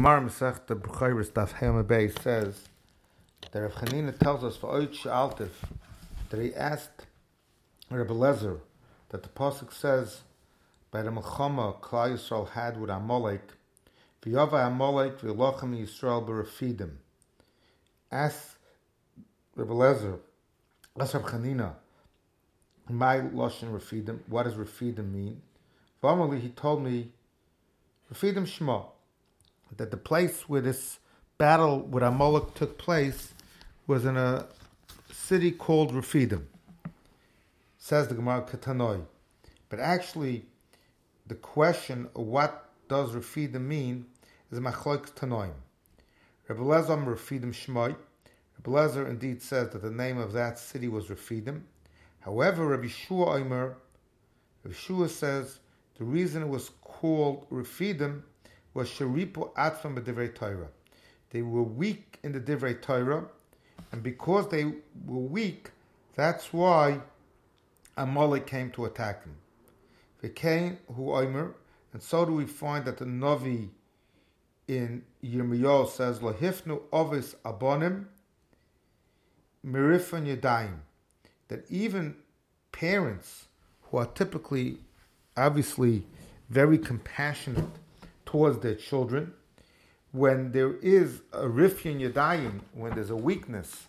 Gemara Masech the B'chayris Daf Hema Beis says that Rav Chanina tells us for Oich Altif that he asked Rabbi Lezer that the pasuk says by the Melchama Klal Yisrael had with Amalek, V'yava Amalek v'yilochem Yisrael b'Refidim. Ask Rabbi Lezer, ask Rav Chanina, my Lashon Refidim, what does Refidim mean? Formally, he told me Refidim Shema, that the place where this battle with Amalek took place was in a city called Refidim. Says the Gemara Ketanoi. But actually, the question of what does Refidim mean is Machlok Tanoim. Rabbi Lezer Refidim Shmoi. Rabbi Lezer indeed says that the name of that city was Refidim. However, Rabbi Shua Omer, Rabbi Shua says the reason it was called Refidim was Sheripu Atzvam b'Divrei Torah. They were weak in the Divrei Torah, and because they were weak, that's why Amalek came to attack them. V'kein hu Omer, and so do we find that the Navi in Yirmiyahu says Lahifnu Ovis Abonim Mirifan Yadayim, that even parents who are typically, obviously, very compassionate towards their children, when there is a rifyan yadayim, when there's a weakness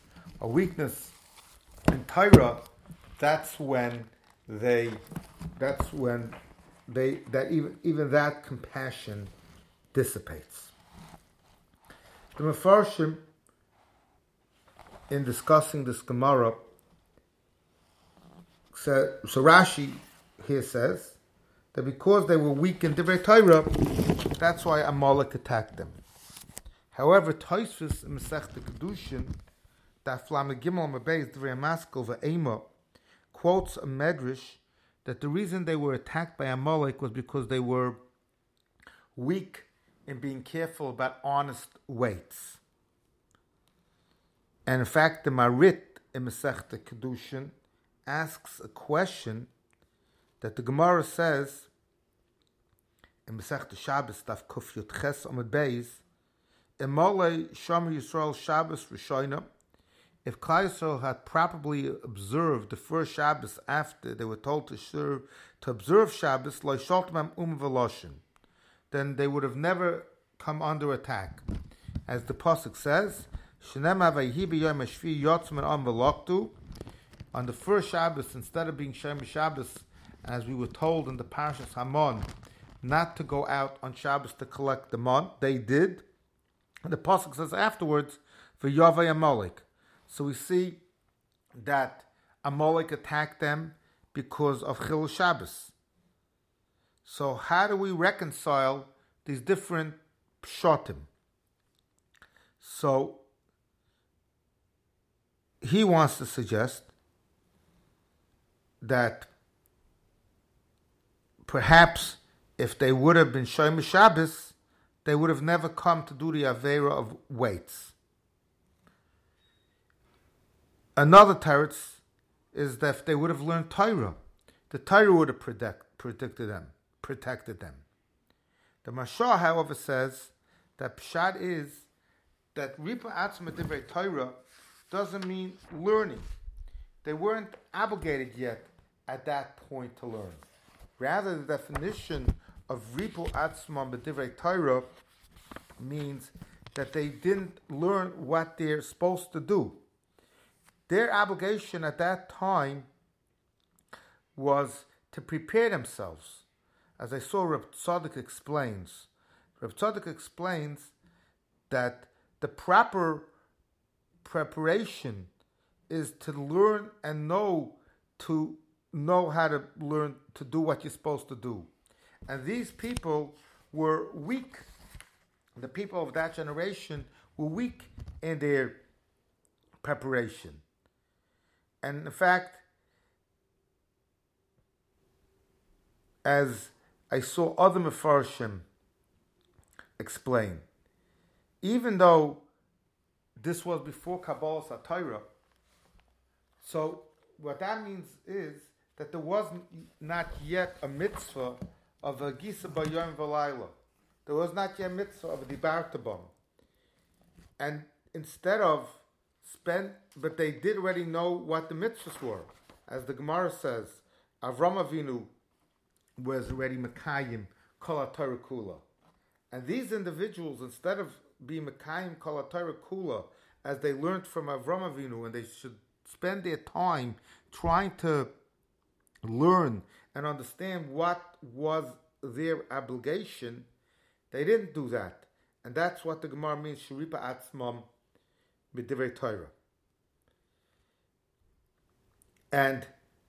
in Torah, that's when even that compassion dissipates. The Mefarshim, in discussing this Gemara, so Rashi here says that because they were weak in Divrei Torah, that's why Amalek attacked them. However, Tosfos in Masechta Kedushin, Daf Lamed Gimel Mebeis Divrei Maskil Ve'ema, quotes a medrash that the reason they were attacked by Amalek was because they were weak in being careful about honest weights. And in fact, the Marit in Masechta Kedushin asks a question that the Gemara says in Masechta Shabbos Daf Kuf Yud Ches Amud Beis, Emolei Shomer Yisrael Shabbos Rishoina. If Klal Yisrael had properly observed the first Shabbos after they were told to observe Shabbos, Lo Sholtem Veloshin, then they would have never come under attack. As the pasuk says, Shenem Havayhi B'Yom Hashvi Yotzman Am Veloktu. On the first Shabbos, instead of being Shomer Shabbos, as we were told in the Parashas Hamon, not to go out on Shabbos to collect the mon, they did. And the pasuk says afterwards, "V'yavay Amalek." So we see that Amalek attacked them because of Chilul Shabbos. So how do we reconcile these different pshatim? So he wants to suggest that perhaps if they would have been Shomer Shabbos, they would have never come to do the Aveira of weights. Another teretz is that if they would have learned Torah, the Torah would have protected them. The Mashal, however, says that Pshat is that Ripa Atzma Divrei Torah doesn't mean learning. They weren't obligated yet at that point to learn. Rather, the definition of Ripu Atzma B'Divrei Torah means that they didn't learn what they're supposed to do. Their obligation at that time was to prepare themselves. As I saw Reb Tzadok explains. Reb Tzadok explains that the proper preparation is to learn and know how to learn to do what you're supposed to do. And these people were weak. The people of that generation were weak in their preparation. And in fact, as I saw other Mefarshim explain, even though this was before Kabbalah Satira, so what that means is that there was not yet a mitzvah of a Gisa Bayom V'Layla. There was not yet mitzvah of dibartabam. And instead of but they did already know what the mitzvahs were. As the Gemara says, Avram Avinu was already Mekayim Kol HaTorah Kula. And these individuals, instead of being Mekayim Kol HaTorah Kula, as they learned from Avram Avinu, and they should spend their time trying to learn and understand what was their obligation, they didn't do that. And that's what the Gemara means, Shuripa Atzmam B'divrei Torah. And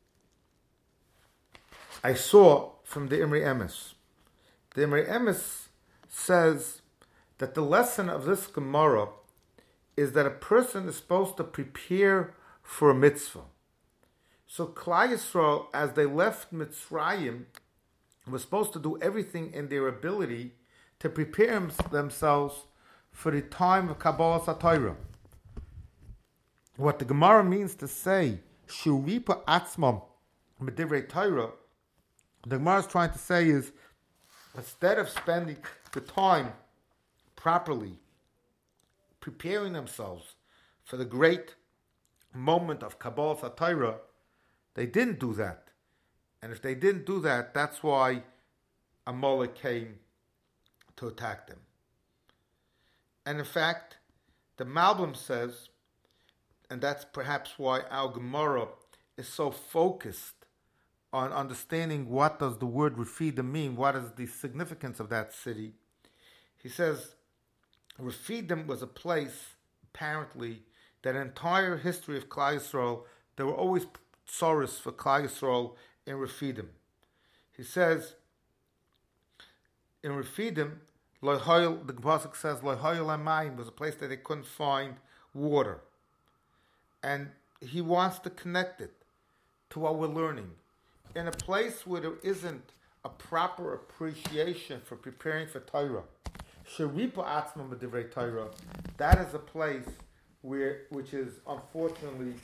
I saw from the Imri Emes. The Imri Emes says that the lesson of this Gemara is that a person is supposed to prepare for a mitzvah. So Klal Yisrael, as they left Mitzrayim, was supposed to do everything in their ability to prepare themselves for the time of Kabbalas HaTorah. What the Gemara means to say, Shuripa Atzmam B'divrei Torah, the Gemara is trying to say is, instead of spending the time properly preparing themselves for the great moment of Kabbalas HaTorah, they didn't do that. And if they didn't do that, that's why Amalek came to attack them. And in fact, the Malbim says, and that's perhaps why our Gemara is so focused on understanding what does the word Refidim mean, what is the significance of that city. He says, Refidim was a place, apparently, that entire history of Klal Yisrael, there were always tzoros for Klal Yisrael in Refidim. He says, in Refidim, the Pasuk says, Lohoyel Amayim was a place that they couldn't find water. And he wants to connect it to what we're learning. In a place where there isn't a proper appreciation for preparing for Torah, Sheripa Atzmam B'divrei Torah, that is a place which is unfortunately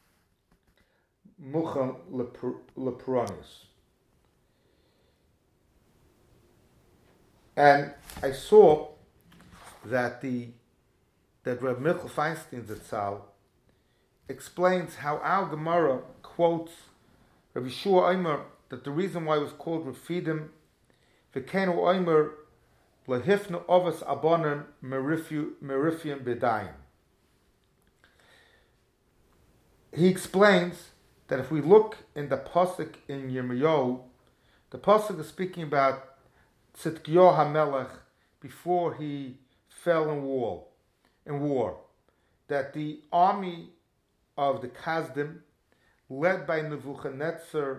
Muchal Lepuranis. And I saw that Reb Michal Feinstein Zatzal explains how our Gemara quotes Rabbi Shua Omer that the reason why it was called Refidim, V'kenu Omer Lahifnu Ovas Abonim Merifium B'dayim. He explains that if we look in the Pasuk in Yirmiyahu, the Pasuk is speaking about Tzidkiyahu HaMelech before he fell in war, that the army of the Kasdim, led by Nebuchadnezzar,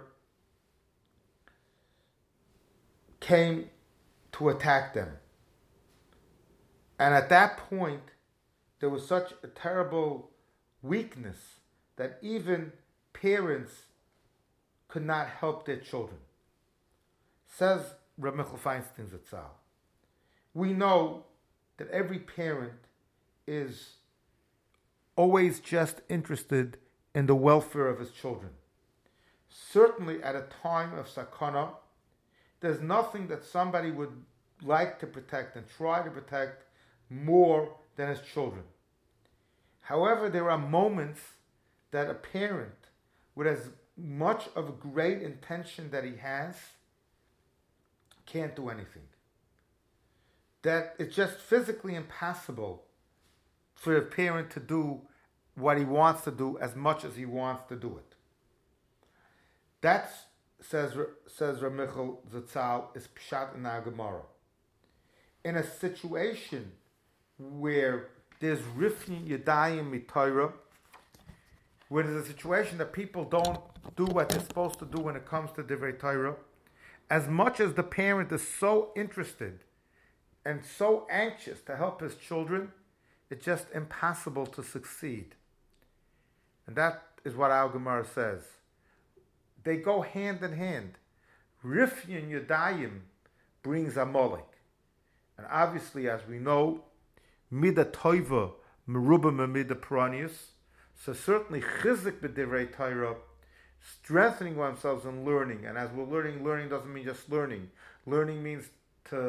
came to attack them. And at that point, there was such a terrible weakness that even parents could not help their children. Says Reb Michal Feinstein Zatzal, we know that every parent is always just interested in the welfare of his children. Certainly at a time of sakana, there's nothing that somebody would like to protect and try to protect more than his children. However, there are moments that a parent, with as much of a great intention that he has, can't do anything. That it's just physically impossible for a parent to do what he wants to do as much as he wants to do it. That, says Reb Michal Zatzal, is pshat in our Gemara. In a situation where there's rifyin yadayim mitayra, where there's a situation that people don't do what they're supposed to do when it comes to divrei Torah, as much as the parent is so interested and so anxious to help his children, it's just impossible to succeed. And that is what our Gemara says. They go hand in hand. Rifyin Yadayim brings Amalek. And obviously, as we know, Mida Toiva Meruba Mida Peranius. So certainly Chizik B'divrei Torah, strengthening oneself in learning. And as we're learning doesn't mean just learning. Learning means to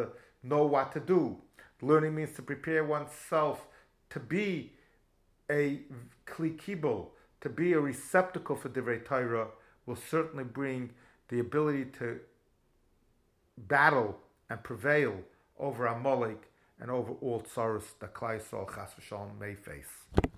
know what to do. Learning means to prepare oneself to be a kli kibul, to be a receptacle for Divrei Torah, will certainly bring the ability to battle and prevail over Amalek and over all tsaros that Klal Yisrael Chas v'Shalom may face.